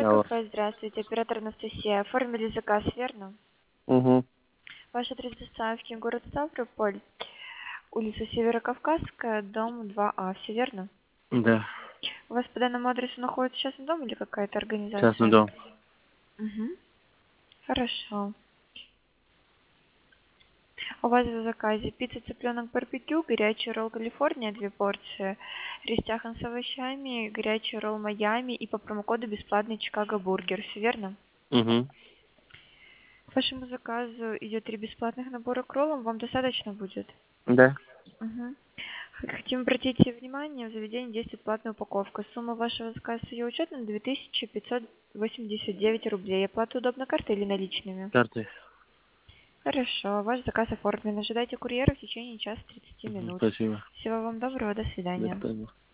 Алло. кафе, здравствуйте. Оператор Анастасия. Оформили заказ, верно? Угу. Ваш адрес доставки город Ставрополь, улица Северокавказская, дом 2А. Все верно? Да. У вас по данному адресу находится частный дом или какая-то Частный организация? дом. Угу. Хорошо. У вас в заказе пицца, цыпленок, барбекю, горячий ролл Калифорния 2 порции, рестяхан с овощами, горячий ролл Майами и по промокоду бесплатный Чикаго бургер. Все верно? Угу. К вашему заказу идет 3 бесплатных набора к роллам. Вам достаточно будет? Да. Угу. Хотим обратить внимание, в заведении действует платная упаковка. Сумма вашего заказа с ее учетом 2589 рублей. Оплата удобно картой или наличными? Карты. Хорошо, ваш заказ оформлен. Ожидайте курьера в течение часа 30 Мгм. минут. Спасибо. Всего вам доброго, до До свидания. свидания.